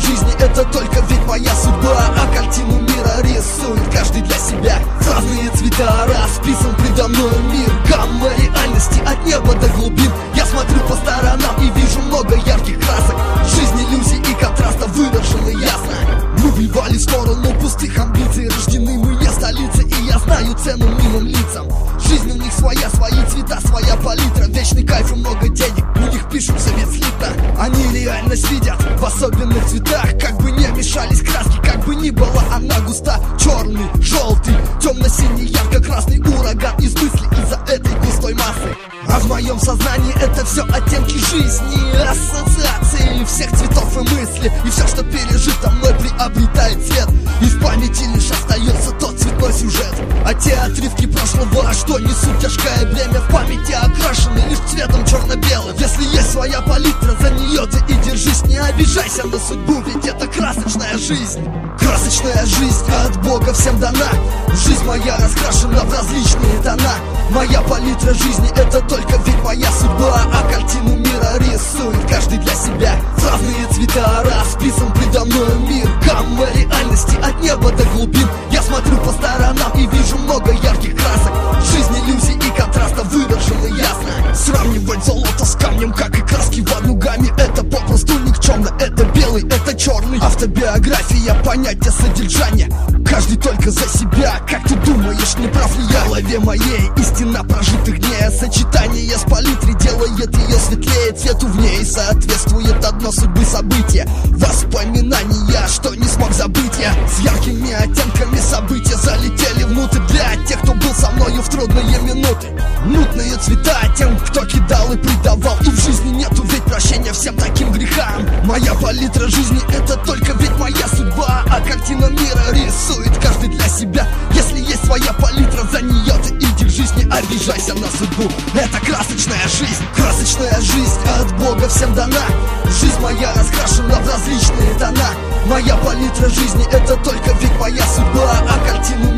жизни это только ведь моя судьба. А картину мира рисует каждый для себя. Разные цвета расписан предо мной мир. Гамма реальности от неба до глубин. Я смотрю по сторонам и вижу много ярких красок. Жизнь иллюзий и контрастов выдержаны ясно. Мы вливали в сторону пустых амбиций. Рождены мы не в столице, и я знаю цену милым лицам. Жизнь у них своя, свои цвета, своя палитра. Вечный кайф и много денег, у них пишут совет слито. Они реальность видят в особенных цветах. Как бы не мешались краски, как бы ни была она густа. Черный, желтый, темно-синий, ярко-красный ураган из мыслей из-за этой густой массы. А в моем сознании это все оттенки жизни, ассоциации всех цветов и мыслей. И все, что пережито мной, приобретает цвет. И в памяти лишь остается тот цветной сюжет. А те отрывки прошлого, что несут тяжкое бремя, в памяти окрашены лишь цветом черно-белым. Если есть своя палитра, за нее ты и держись. Не обижайся на судьбу, ведь это красочная жизнь. Красочная жизнь от Бога всем дана. Жизнь моя раскрашена в различные тона. Моя палитра жизни это только ведь моя судьба. А картину мира рисует каждый для себя. Разные цвета расписан предо мной мир. Гамма реальности от неба до глубин. Я смотрю по сторонам и вижу много ярких красок. Жизнь иллюзий и контрастов выдержаны ясно. Сравнивать золото с камнем, как и краски в одну гамме, это попросту никчемно. Это белый, это черный. Автобиография, понятие содержания. Каждый только за себя, как ты думаешь, не прав ли я? В голове моей истина прожитых дней. Сочетание с палитрой делает ее светлее. Цвету в ней соответствует одно судьбы события. Воспоминания, что не смог забыть я. С яркими оттенками события залетели внутрь. Для тех, кто был со мною в трудные минуты. Мутные цвета тем, кто кидал и предавал. И в жизни нету ведь прощения всем таким грехам. Моя палитра жизни это только ведь моя судьба. А картина мира рисует каждый для себя. Если есть своя палитра, за нее ты и держись. Не обижайся на судьбу, это красочная жизнь. Красочная жизнь от Бога всем дана. Жизнь моя раскрашена в различные тона. Моя палитра жизни это только ведь моя судьба. А картину